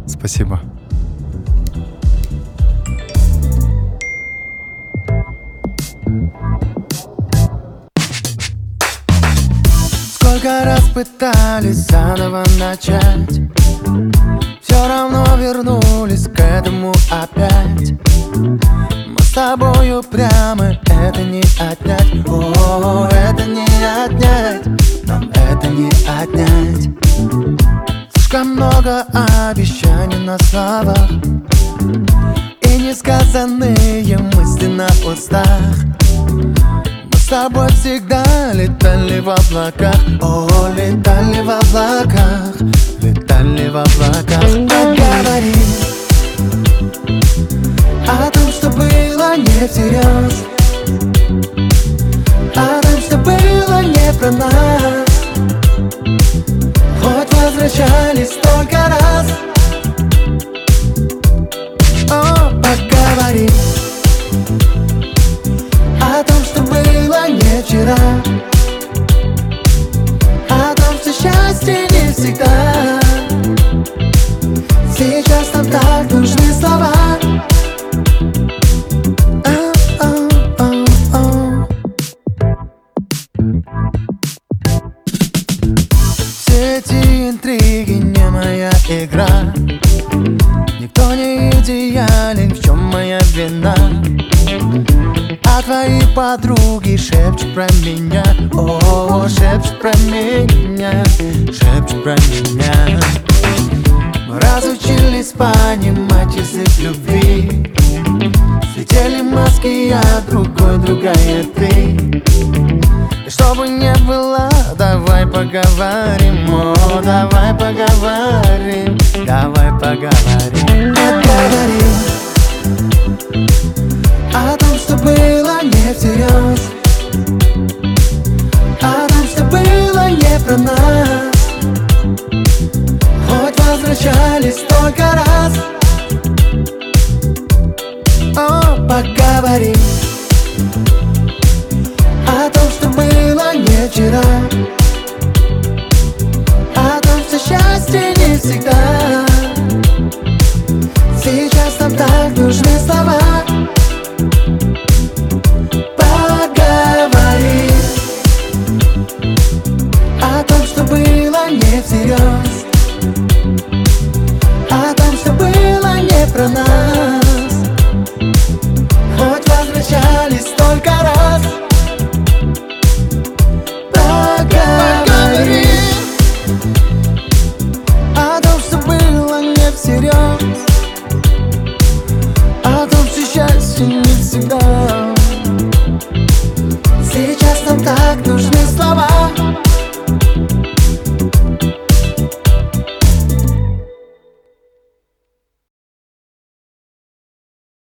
Спасибо. Сколько раз пытались заново начать, все равно вернулись к этому опять. Мы с тобою прямо, это не отнять. О, это не отнять, нам это не отнять. Слишком много обещаний на словах и несказанные мысли на устах. Мы с тобой всегда летали в облаках. О, летали в облаках, летали в облаках. Поговори о том, что было не всерьез, о том, что было не про нас. Хоть возвращались столько раз. О, поговори о том, что было не вчера, о том, что счастье не всегда. Сейчас нам так нужны слова. Все эти интриги не моя игра. Никто не идеален, в чем моя вина? А твои подруги шепчут про меня. О, шепчут про меня, шепчут про меня. Мы разучились понимать язык любви. Слетели маски, а другой, другая ты. И чтобы не было, давай поговорим. О, давай поговорим, давай поговорим. Поговорим о том, что было не всерьез, о том, что было не про нас. Хоть возвращались столько раз. О, поговорим о том, что было не вчера, о том, что счастье не всегда. Сейчас нам так нужны слова. Поговори о том, что было не всерьез, о том, что было не про нас. Хоть возвращались столько раз. Поговори о том, что было не всерьез, о том, что счастье не всегда. Сейчас нам так нужны